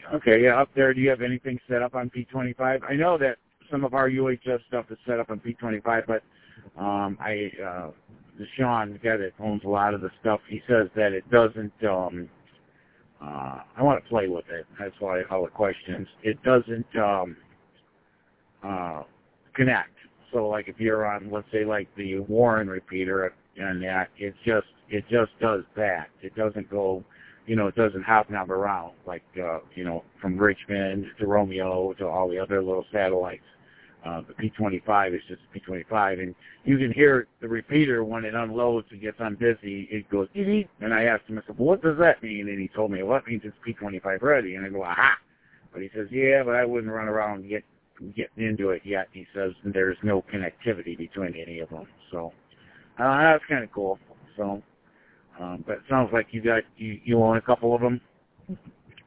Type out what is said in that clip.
Okay, yeah, up there, do you have anything set up on P25? I know that some of our UHF stuff is set up on P25, but Sean, the guy that owns a lot of the stuff, he says that it doesn't, I want to play with it. That's why all the questions. It doesn't connect. So, like, if you're on, let's say, like the Warren repeater and that, it just does that. It doesn't go, it doesn't hop knob around, like, from Richmond to Romeo to all the other little satellites. The P25 is just P25, and you can hear the repeater when it unloads and gets unbusy. It goes, dee-dee. And I asked him, I said, well, what does that mean? And he told me, well, it means it's P25 ready. And I go, aha. But he says, yeah, but I wouldn't run around and get into it yet. He says there's no connectivity between any of them. So that's kind of cool. So, but it sounds like you own a couple of them.